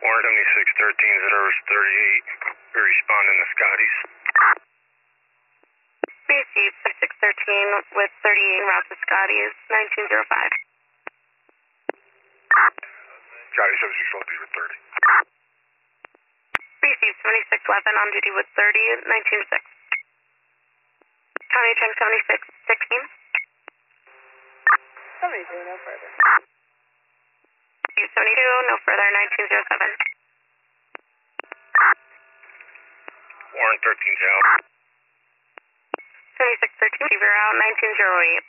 Warren 7613, Zeros 38. We're responding to Scotty's. BC 7613 with 38 route to Scotty's 1905. Scotty 7613 with 30. BC 7611 on duty with 30, 196. County Trunk 7616. 72, no further. 72, no further, 1907. Warren 13 Town. 7613, receiver out, 1908.